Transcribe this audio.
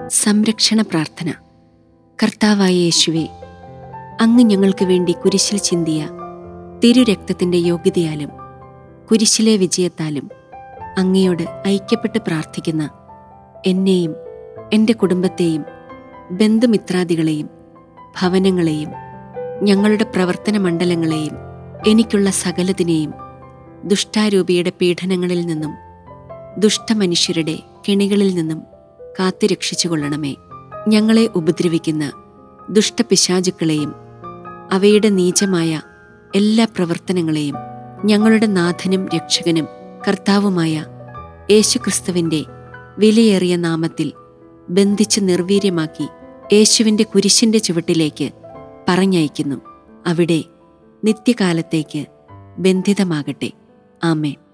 സംരക്ഷണ പ്രാർത്ഥന. കർത്താവായ യേശുവേ, അങ്ങ് ഞങ്ങൾക്ക് വേണ്ടി കുരിശിൽ ചിന്തിയ തിരുരക്തത്തിൻ്റെ യോഗ്യതയാലും കുരിശിലെ വിജയത്താലും അങ്ങയോട് ഐക്യപ്പെട്ട് പ്രാർത്ഥിക്കുന്ന എന്നെയും എൻ്റെ കുടുംബത്തെയും ബന്ധുമിത്രാദികളെയും ഭവനങ്ങളെയും ഞങ്ങളുടെ പ്രവർത്തന മണ്ഡലങ്ങളെയും എനിക്കുള്ള സകലതിനെയും ദുഷ്ടാരൂപിയുടെ പീഡനങ്ങളിൽ നിന്നും ദുഷ്ടമനുഷ്യരുടെ കെണികളിൽ നിന്നും കാത്തുരക്ഷിച്ചുകൊള്ളണമേ. ഞങ്ങളെ ഉപദ്രവിക്കുന്ന ദുഷ്ടപിശാചുക്കളെയും അവയുടെ നീചമായ എല്ലാ പ്രവർത്തനങ്ങളെയും ഞങ്ങളുടെ നാഥനും രക്ഷകനും കർത്താവുമായ യേശുക്രിസ്തുവിൻ്റെ വിലയേറിയ നാമത്തിൽ ബന്ധിച്ച് നിർവീര്യമാക്കി യേശുവിൻ്റെ കുരിശിൻ്റെ ചുവട്ടിലേക്ക് പറഞ്ഞയക്കുന്നു. അവിടെ നിത്യകാലത്തേക്ക് ബന്ധിതമാകട്ടെ. ആമേൻ.